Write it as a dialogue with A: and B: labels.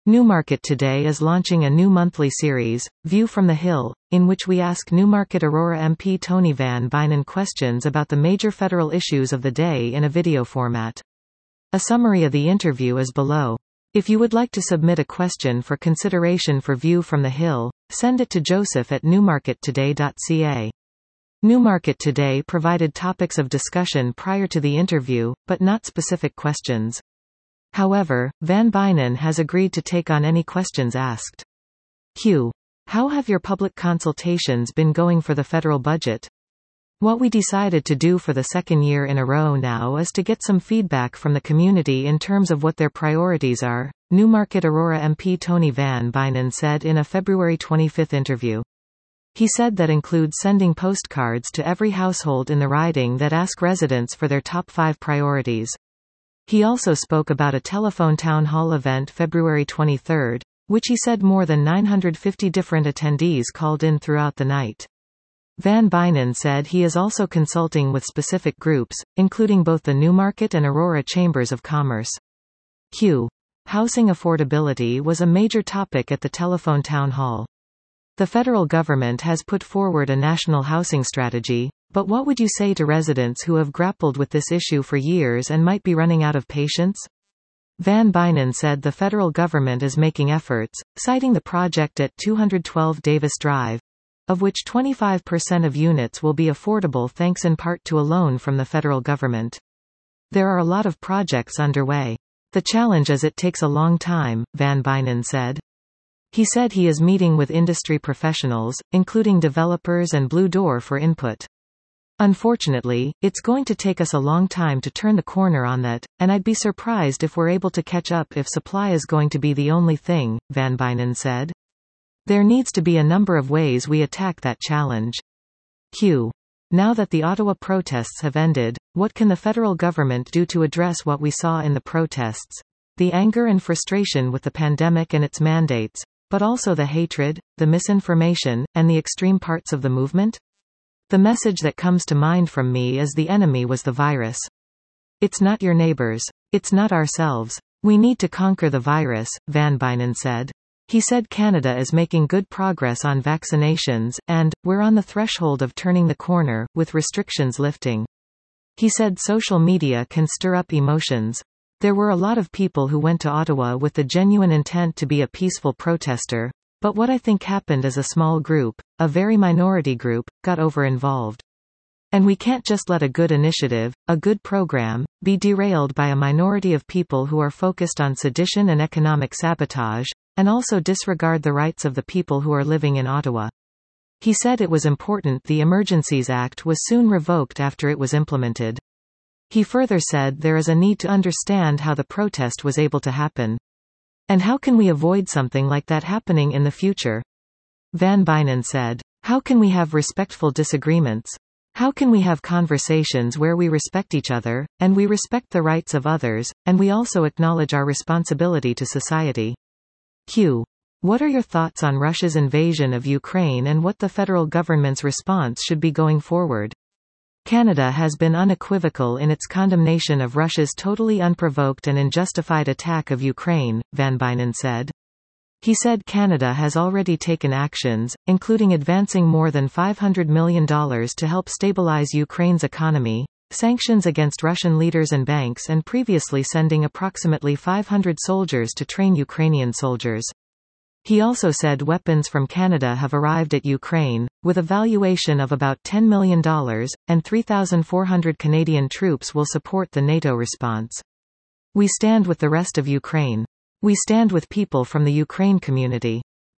A: Newmarket Today is launching a new monthly series, View from the Hill, in which we ask Newmarket Aurora MP Tony Van Bynen questions about the major federal issues of the day in a video format. A summary of the interview is below. If you would like to submit a question for consideration for View from the Hill, send it to joseph@newmarkettoday.ca. Newmarket Today provided topics of discussion prior to the interview, but not specific questions. However, Van Bynen has agreed to take on any questions asked. Q. How have your public consultations been going for the federal budget? What we decided to do for the second year in a row now is to get some feedback from the community in terms of what their priorities are, Newmarket Aurora MP Tony Van Bynen said in a February 25 interview. He said that includes sending postcards to every household in the riding that ask residents for their top 5 priorities. He also spoke about a telephone town hall event February 23, which he said more than 950 different attendees called in throughout the night. Van Bynen said he is also consulting with specific groups, including both the Newmarket and Aurora Chambers of Commerce. Q. Housing affordability was a major topic at the telephone town hall. The federal government has put forward a national housing strategy, but what would you say to residents who have grappled with this issue for years and might be running out of patience? Van Bynen said the federal government is making efforts, citing the project at 212 Davis Drive, of which 25% of units will be affordable thanks in part to a loan from the federal government. There are a lot of projects underway. The challenge is it takes a long time, Van Bynen said. He said he is meeting with industry professionals, including developers and Blue Door for input. Unfortunately, it's going to take us a long time to turn the corner on that, and I'd be surprised if we're able to catch up if supply is going to be the only thing, Van Bynen said. There needs to be a number of ways we attack that challenge. Q. Now that the Ottawa protests have ended, what can the federal government do to address what we saw in the protests? The anger and frustration with the pandemic and its mandates, but also the hatred, the misinformation, and the extreme parts of the movement? The message that comes to mind from me is the enemy was the virus. It's not your neighbors. It's not ourselves. We need to conquer the virus, Van Bynen said. He said Canada is making good progress on vaccinations, and, we're on the threshold of turning the corner, with restrictions lifting. He said social media can stir up emotions. There were a lot of people who went to Ottawa with the genuine intent to be a peaceful protester, but what I think happened is a small group, a very minority group, got over-involved. And we can't just let a good initiative, a good program, be derailed by a minority of people who are focused on sedition and economic sabotage, and also disregard the rights of the people who are living in Ottawa. He said it was important the Emergencies Act was soon revoked after it was implemented. He further said there is a need to understand how the protest was able to happen. And how can we avoid something like that happening in the future? Van Bynen said, how can we have respectful disagreements? How can we have conversations where we respect each other, and we respect the rights of others, and we also acknowledge our responsibility to society? Q. What are your thoughts on Russia's invasion of Ukraine and what the federal government's response should be going forward? Canada has been unequivocal in its condemnation of Russia's totally unprovoked and unjustified attack of Ukraine, Van Bynen said. He said Canada has already taken actions, including advancing more than $500 million to help stabilize Ukraine's economy, sanctions against Russian leaders and banks, and previously sending approximately 500 soldiers to train Ukrainian soldiers. He also said weapons from Canada have arrived at Ukraine, with a valuation of about $10 million, and 3,400 Canadian troops will support the NATO response. We stand with the rest of Ukraine. We stand with people from the Ukraine community.